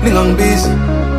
ningangibizi,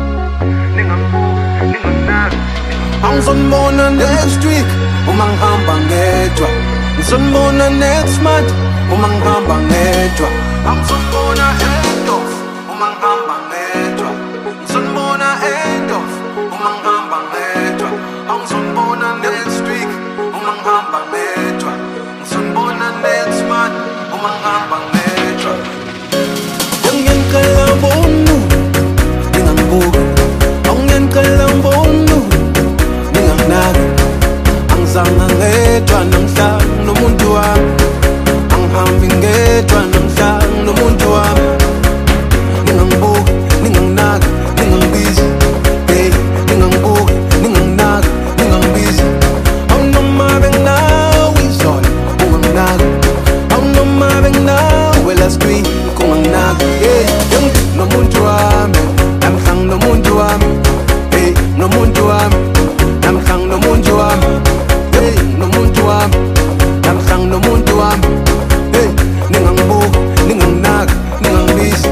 angizonibona next week uma ngihamba ngedwa, ngizonibona next month uma ngihamba ngedwa, angizonibona end of uma ngihamba ngedwa, ngizonibona end of uma ngihamba ngedwa, angizonibona next week uma ngihamba ngedwa, ngizonibona next month uma ngihamba ngedwa. Yang kalambonu ningangibuka, ang kalambonu ninganginaki, angizange ngedwa namhla nomuntu wami, angihambi ngedwa namhla nomuntu wami, ningangibuka ninganginaki ningangibizi, hey ningangibuka ninganginaki ningangibizi, awunoma bengenawe izolo unganginaki, awunoma bengenawe last week kunganginaki, hey nomuntu wami namhla nomuntu wami, hey nomuntu wami namhla nomuntu wami, hey nomuntu wami namhla nomuntu wami, hey ningangibuka ninganginaki ningangibizi.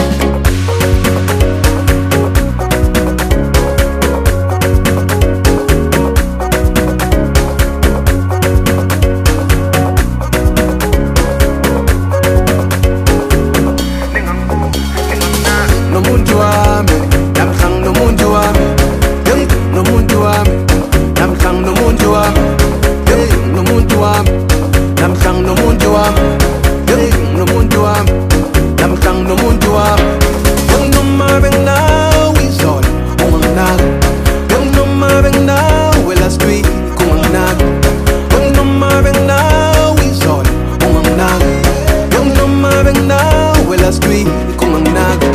Nomuntu wami namhla nomuntu wami, hey nomuntu wami namhla nomuntu wami, hey nomuntu wami namhla nomuntu wami, hey nomuntu wami namhla nomuntu wami, awunoma bengenawe izolo unganginaki, awunoma bengenawe last week kunganginaki, awunoma bengenawe izolo unganginaki, awunoma bengenawe last week kunganginaki.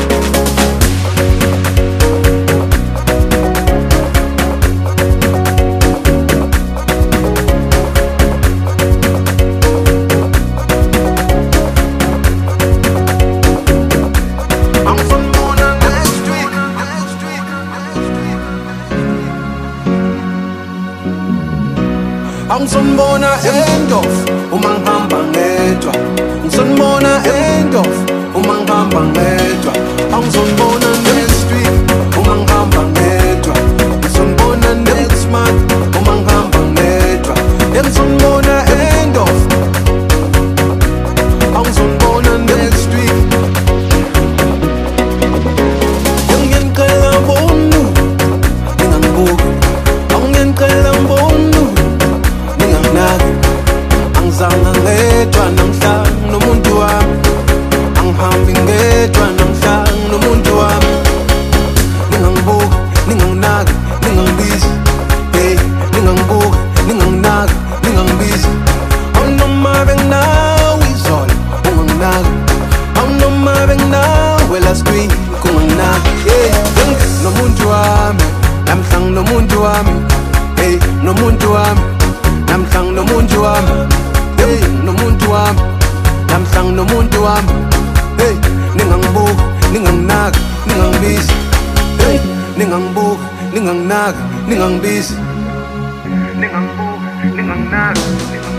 Angizonibona end of uma ngihamba ngedwa, ngizonibona end of uma ngihamba ngedwa, angizonibona next week uma ngihamba ngedwa, ngizonibona next month uma ngihamba ngedwa, ngizonibona end of, angizonibona next week. Awungenkalambonu ningangibuka, awungenkalambonu ninganginaki, angizange ngedwa namhla nomuntu wami, angihambi ngedwa namhla nomuntu wami, ningangibuka ninganginaki ningangibizi, hey ningangibuka ninganginaki ningangibizi, awunoma bengenawe izolo unganginaki, awunoma bengenawe last week kunganginaki, hey nomuntu wami namhla nomuntu wami, hey nomuntu wami namhla nomuntu wami, hey nomuntu wami namhla nomuntu wami, hey ningangibuka ninganginaki ningangibizi, hey ningangibuka ninganginaki ningangibizi, ningangibuka ninganginaki.